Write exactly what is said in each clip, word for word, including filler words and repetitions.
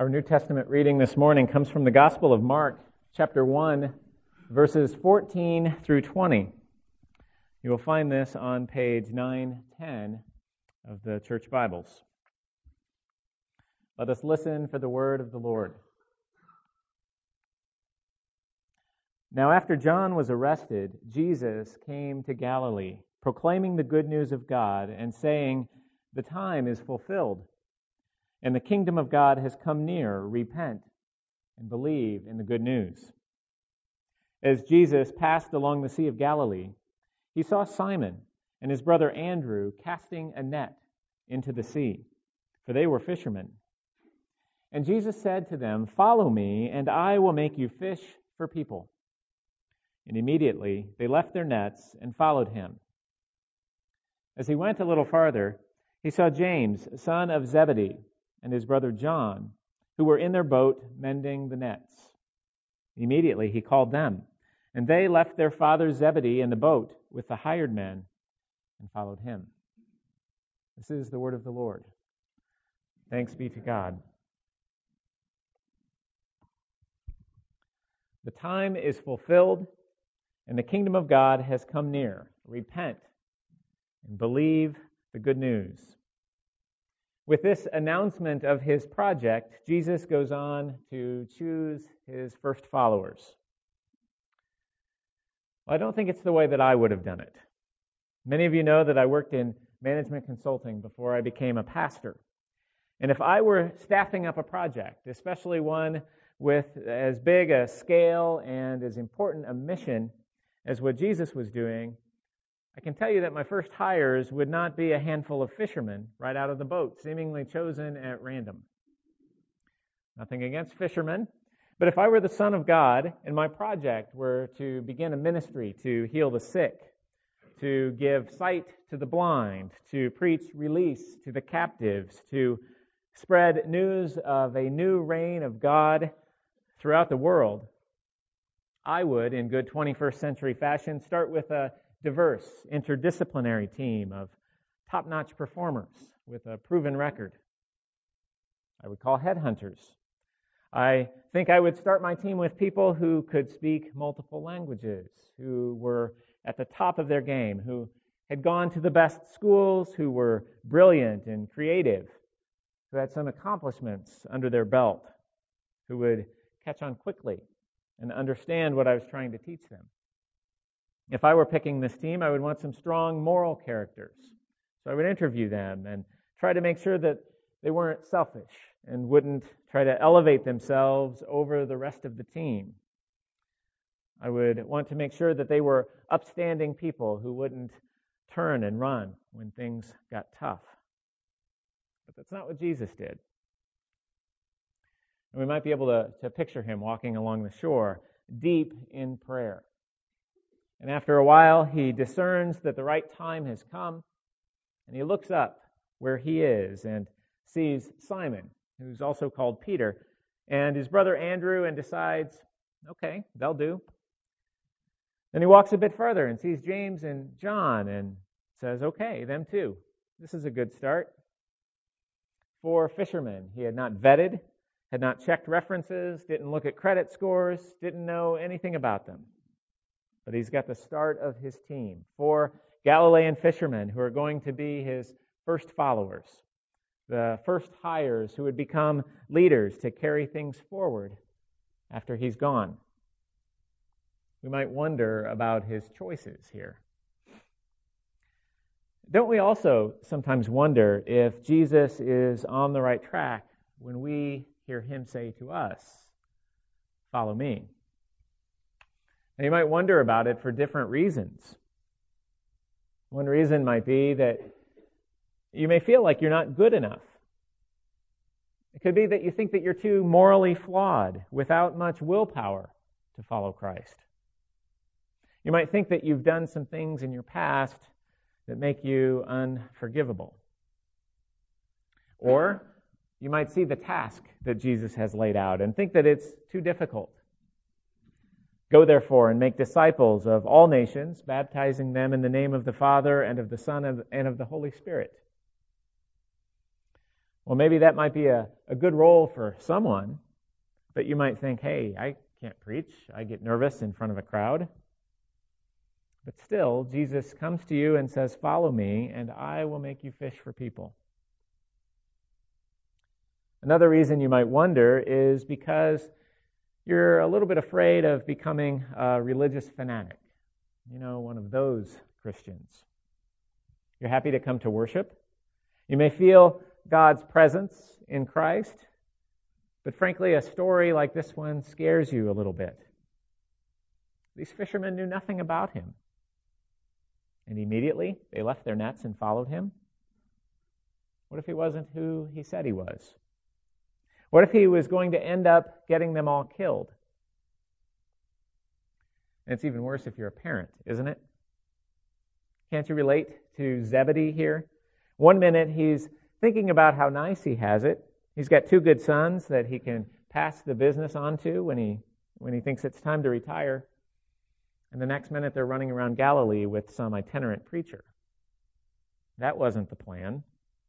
Our New Testament reading this morning comes from the Gospel of Mark, chapter one, verses fourteen through twenty. You will find this on page nine ten of the Church Bibles. Let us listen for the word of the Lord. Now after John was arrested, Jesus came to Galilee, proclaiming the good news of God and saying, "The time is fulfilled, and the kingdom of God has come near. Repent and believe in the good news." As Jesus passed along the Sea of Galilee, he saw Simon and his brother Andrew casting a net into the sea, for they were fishermen. And Jesus said to them, "Follow me, and I will make you fish for people." And immediately they left their nets and followed him. As he went a little farther, he saw James, son of Zebedee, and his brother John, who were in their boat mending the nets. Immediately he called them, and they left their father Zebedee in the boat with the hired men and followed him. This is the word of the Lord. Thanks be to God. The time is fulfilled, and the kingdom of God has come near. Repent and believe the good news. With this announcement of his project, Jesus goes on to choose his first followers. Well, I don't think it's the way that I would have done it. Many of you know that I worked in management consulting before I became a pastor. And if I were staffing up a project, especially one with as big a scale and as important a mission as what Jesus was doing, I can tell you that my first hires would not be a handful of fishermen right out of the boat, seemingly chosen at random. Nothing against fishermen, but if I were the Son of God and my project were to begin a ministry to heal the sick, to give sight to the blind, to preach release to the captives, to spread news of a new reign of God throughout the world, I would, in good twenty-first century fashion, start with a diverse, interdisciplinary team of top-notch performers with a proven record. I would call headhunters. I think I would start my team with people who could speak multiple languages, who were at the top of their game, who had gone to the best schools, who were brilliant and creative, who had some accomplishments under their belt, who would catch on quickly and understand what I was trying to teach them. If I were picking this team, I would want some strong moral characters. So I would interview them and try to make sure that they weren't selfish and wouldn't try to elevate themselves over the rest of the team. I would want to make sure that they were upstanding people who wouldn't turn and run when things got tough. But that's not what Jesus did. And we might be able to, to picture him walking along the shore, deep in prayer. And after a while, he discerns that the right time has come, and he looks up where he is and sees Simon, who's also called Peter, and his brother Andrew, and decides, okay, they'll do. Then he walks a bit further and sees James and John and says, okay, them too. This is a good start. Four fishermen he had not vetted, had not checked references, didn't look at credit scores, didn't know anything about them. But he's got the start of his team. Four Galilean fishermen who are going to be his first followers, the first hires who would become leaders to carry things forward after he's gone. We might wonder about his choices here. Don't we also sometimes wonder if Jesus is on the right track when we hear him say to us, "Follow me"? And you might wonder about it for different reasons. One reason might be that you may feel like you're not good enough. It could be that you think that you're too morally flawed, without much willpower to follow Christ. You might think that you've done some things in your past that make you unforgivable. Or you might see the task that Jesus has laid out and think that it's too difficult. Go therefore and make disciples of all nations, baptizing them in the name of the Father and of the Son and of the Holy Spirit. Well, maybe that might be a, a good role for someone, but you might think, hey, I can't preach. I get nervous in front of a crowd. But still, Jesus comes to you and says, follow me, and I will make you fish for people. Another reason you might wonder is because you're a little bit afraid of becoming a religious fanatic. You know, one of those Christians. You're happy to come to worship. You may feel God's presence in Christ, but frankly, a story like this one scares you a little bit. These fishermen knew nothing about him. And immediately, they left their nets and followed him. What if he wasn't who he said he was? What if he was going to end up getting them all killed? And it's even worse if you're a parent, isn't it? Can't you relate to Zebedee here? One minute, he's thinking about how nice he has it. He's got two good sons that he can pass the business on to when he, when he thinks it's time to retire. And the next minute, they're running around Galilee with some itinerant preacher. That wasn't the plan.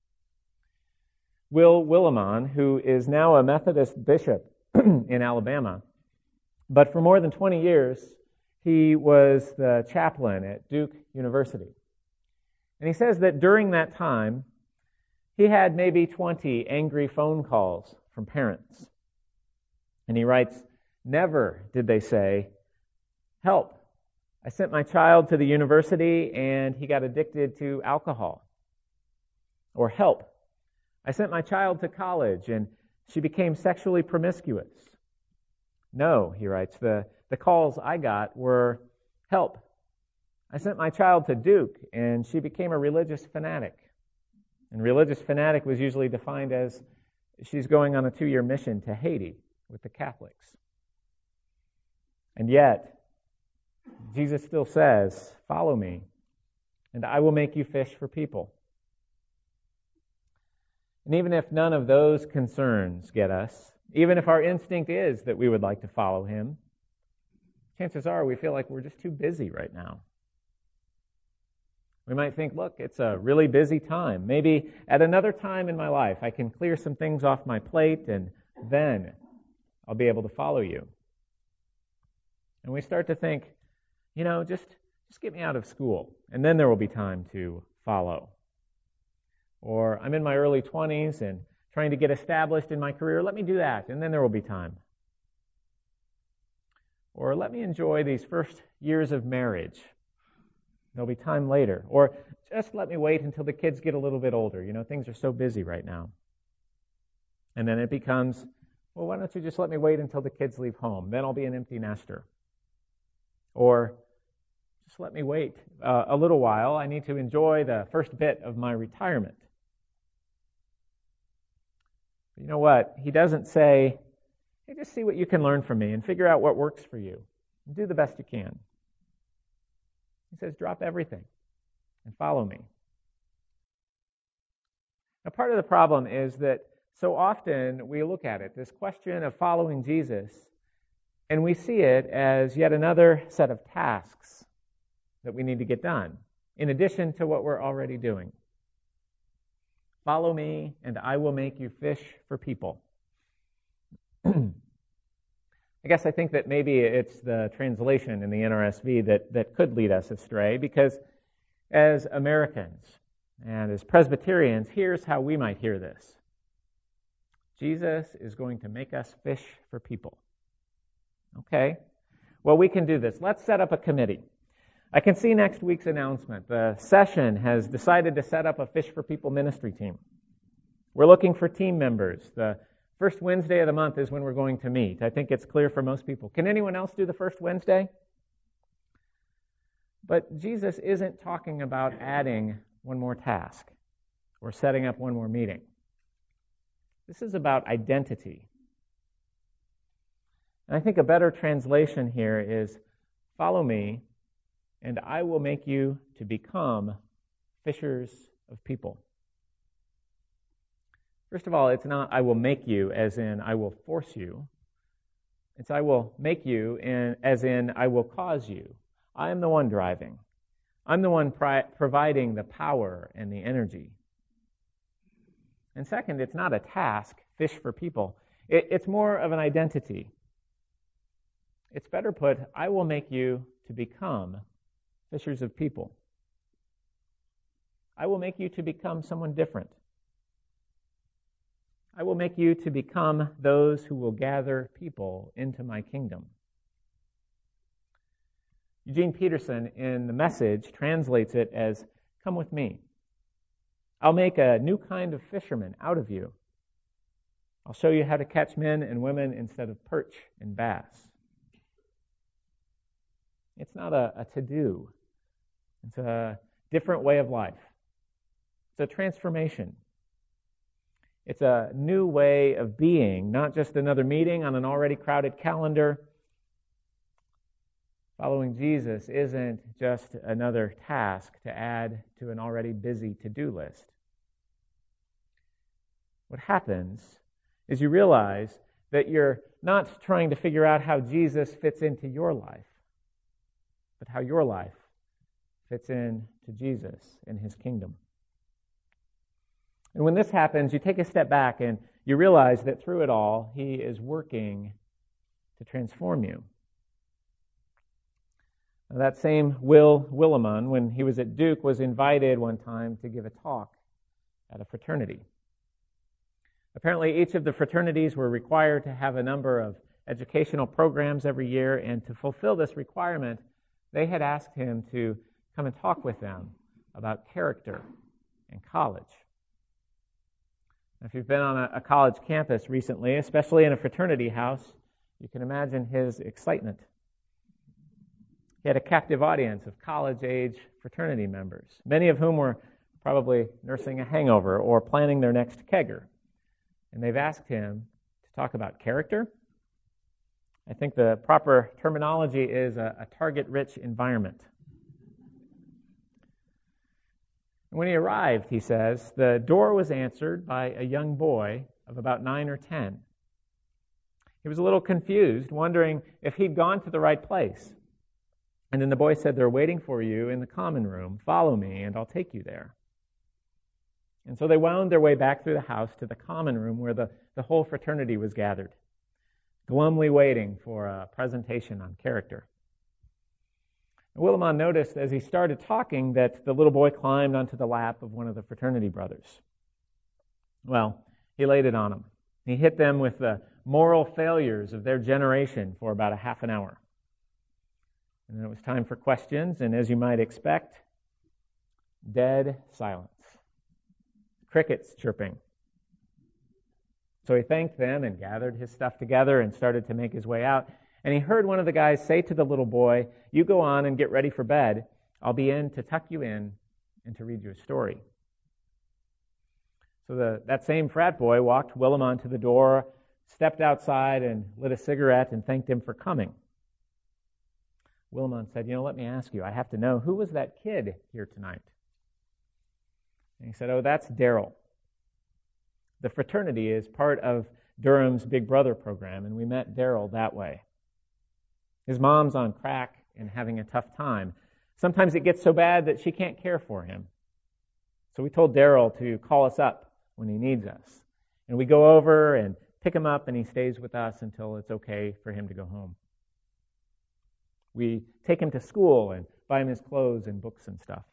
Will Willimon, who is now a Methodist bishop in Alabama, but for more than twenty years, he was the chaplain at Duke University. And he says that during that time, he had maybe twenty angry phone calls from parents. And he writes, never did they say, help. I sent my child to the university and he got addicted to alcohol. Or help. I sent my child to college and she became sexually promiscuous. No, he writes, the, the calls I got were help. I sent my child to Duke and she became a religious fanatic. And religious fanatic was usually defined as she's going on a two-year mission to Haiti with the Catholics. And yet, Jesus still says, follow me, and I will make you fish for people. And even if none of those concerns get us, even if our instinct is that we would like to follow him, chances are we feel like we're just too busy right now. We might think, look, it's a really busy time. Maybe at another time in my life, I can clear some things off my plate, and then I'll be able to follow you. And we start to think, you know, just, just get me out of school, and then there will be time to follow. Or I'm in my early twenties and trying to get established in my career. Let me do that, and then there will be time. Or let me enjoy these first years of marriage. There'll be time later. Or just let me wait until the kids get a little bit older. You know, things are so busy right now. And then it becomes, well, why don't you just let me wait until the kids leave home? Then I'll be an empty nester. Or just let me wait uh, a little while. I need to enjoy the first bit of my retirement. But you know what? He doesn't say, hey, just see what you can learn from me and figure out what works for you. And do the best you can. He says, drop everything and follow me. Now, part of the problem is that so often we look at it, this question of following Jesus, and we see it as yet another set of tasks that we need to get done, in addition to what we're already doing. Follow me, and I will make you fish for people. I guess I think that maybe it's the translation in the N R S V that, that could lead us astray, because as Americans and as Presbyterians, here's how we might hear this. Jesus is going to make us fish for people. Okay, well, we can do this. Let's set up a committee. I can see next week's announcement. The session has decided to set up a Fish for People ministry team. We're looking for team members. The first Wednesday of the month is when we're going to meet. I think it's clear for most people. Can anyone else do the first Wednesday? But Jesus isn't talking about adding one more task or setting up one more meeting. This is about identity. And I think a better translation here is, follow me, and I will make you to become fishers of people. First of all, it's not I will make you as in I will force you. It's I will make you in, as in I will cause you. I am the one driving. I'm the one pri- providing the power and the energy. And second, it's not a task, fish for people. It, it's more of an identity. It's better put, I will make you to become fishers of people. I will make you to become someone different. I will make you to become those who will gather people into my kingdom. Eugene Peterson, in The Message, translates it as, come with me. I'll make a new kind of fisherman out of you. I'll show you how to catch men and women instead of perch and bass. It's not a, a to-do. It's a different way of life. It's a transformation. It's a new way of being, not just another meeting on an already crowded calendar. Following Jesus isn't just another task to add to an already busy to-do list. What happens is you realize that you're not trying to figure out how Jesus fits into your life, but how your life fits into Jesus and his kingdom. And when this happens, you take a step back and you realize that through it all, he is working to transform you. Now, that same Will Willimon, when he was at Duke, was invited one time to give a talk at a fraternity. Apparently, each of the fraternities were required to have a number of educational programs every year, and to fulfill this requirement, they had asked him to come and talk with them about character and college. If you've been on a, a college campus recently, especially in a fraternity house, you can imagine his excitement. He had a captive audience of college-age fraternity members, many of whom were probably nursing a hangover or planning their next kegger. And they've asked him to talk about character. I think the proper terminology is a, a target-rich environment. When he arrived, he says, the door was answered by a young boy of about nine or ten. He was a little confused, wondering if he'd gone to the right place. And then the boy said, they're waiting for you in the common room. Follow me, and I'll take you there. And so they wound their way back through the house to the common room where the, the whole fraternity was gathered, glumly waiting for a presentation on character. Willimon noticed as he started talking that the little boy climbed onto the lap of one of the fraternity brothers. Well, he laid it on him. He hit them with the moral failures of their generation for about a half an hour. And then it was time for questions, and as you might expect, dead silence. Crickets chirping. So he thanked them and gathered his stuff together and started to make his way out. And he heard one of the guys say to the little boy, you go on and get ready for bed. I'll be in to tuck you in and to read you a story. So the, that same frat boy walked Willimon to the door, stepped outside and lit a cigarette and thanked him for coming. Willimon said, you know, let me ask you, I have to know, who was that kid here tonight? And he said, oh, that's Daryl. The fraternity is part of Durham's Big Brother program, and we met Daryl that way. His mom's on crack and having a tough time. Sometimes it gets so bad that she can't care for him. So we told Daryl to call us up when he needs us. And we go over and pick him up, and he stays with us until it's okay for him to go home. We take him to school and buy him his clothes and books and stuff.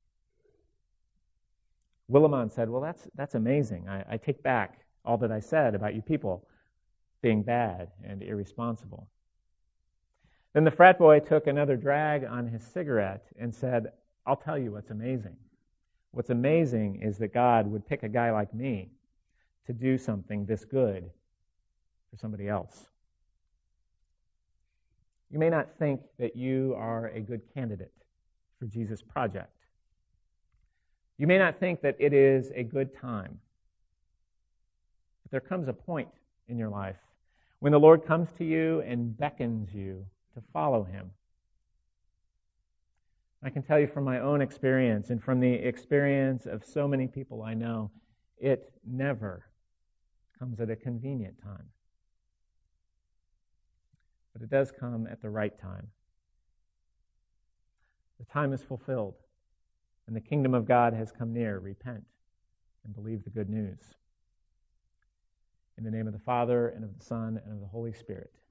Willimon said, well, that's that's amazing. I, I take back all that I said about you people being bad and irresponsible. Then the frat boy took another drag on his cigarette and said, I'll tell you what's amazing. What's amazing is that God would pick a guy like me to do something this good for somebody else. You may not think that you are a good candidate for Jesus' project. You may not think that it is a good time. But there comes a point in your life when the Lord comes to you and beckons you to follow him. I can tell you from my own experience and from the experience of so many people I know, it never comes at a convenient time. But it does come at the right time. The time is fulfilled, and the kingdom of God has come near. Repent and believe the good news. In the name of the Father, and of the Son, and of the Holy Spirit.